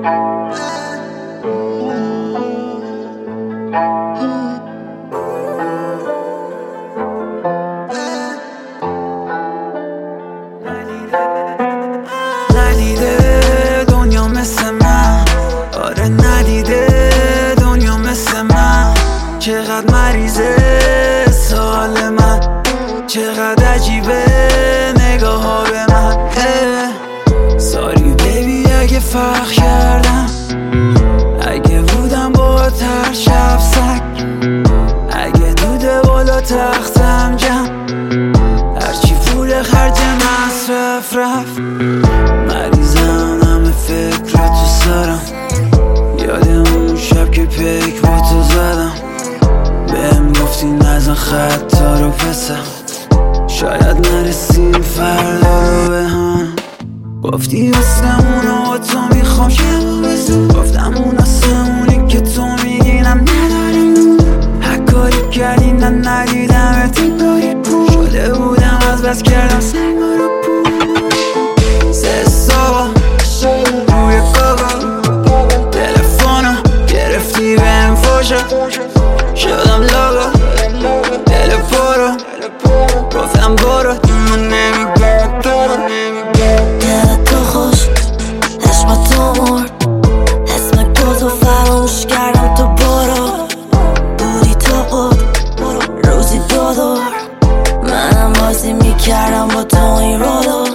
ندیده دنیا مثل من، آره ندیده دنیا مثل من. چقدر مریضه سوال من، چقدر عجیبه نگاه ها به من. ساری بیبی اگه فرق کردم، اگه بودم با تر شب سگ، اگه دوده بالا تختم جمع، هرچی پول خرج مصرف رفت. مریضم همه فکر تو سرم، یادم اون شب که پیک با تو زدم. بهم گفتی نزن خطا رو پسم، شاید نرسیم فردا رو به هم. گفتی واسمون و تو میخوام شبو بزن، گفتم اون آسمونی که تو میگینم نداریم. هر کاری کردی نه ندیدم ارتباری پول شده بودم، از بس کردم سنگا رو پول. سه صبح روی کاغا تلفنو گرفتی بهم فوشا، شدم لاغا دل پرو، گفتم برو من نمیگم تو رو. دل تو خوش عشق تو مرد، اسم تو فراموش کردم تو برو. بودی تو قد روزی دو دور، منم بازی میکردم با تو این رولو.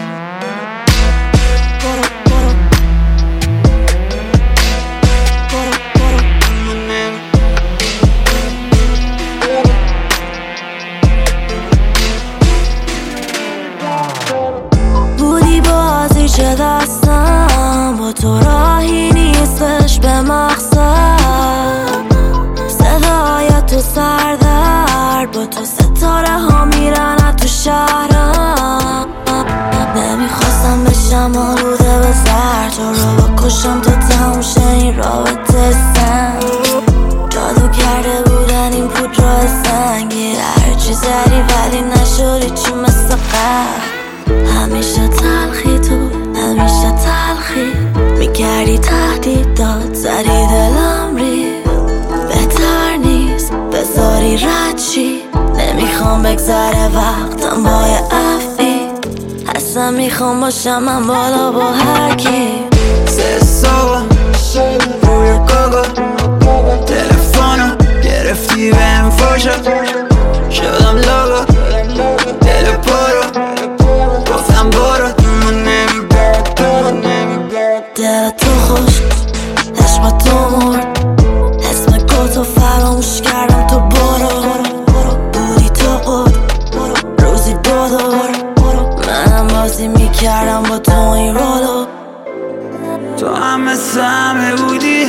بودی بازی چه دستم، با تو راهی نیستش به مقصد. صدای تو سردر، با تو ستاره ها میرن تو شهرم. نمیخواستم بشم آلوده به زر، تو رو بکشم تا تموم شه این رابطه سنگ. جادو کرده بودن این پودر سنگی، هرچی زدی ولی نشدی چی مثل قبل. همیشه تلخی تو همیشه تلخی، میکردی تهدیدات زدی دلم ریخت. بهتر نیست بذاری رد چی، نمیخوام بگذره وقتم با یه افی. اصلا میخوام باشم من بالا با هر کی. سه صبح روی کاغا تلفنو گرفتی بهم فوشا، شدم لاغا دل پرو، گفتم برو من نمیگم تو رو. دل تو خوش عشق تو مرد، اسم تو فراموش کردم تو برو. بودی تو قد روزی دو دور، منم بازی میکردم با تو این رولو. تو هم مثل همه بودی،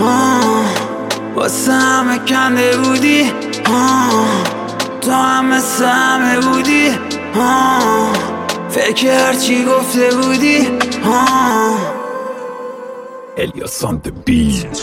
واسه همه کنده بودی. تو هم مثل همه بودی، فکر هرچی گفته بودی. Elias on the beat.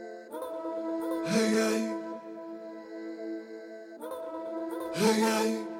Hey, hey.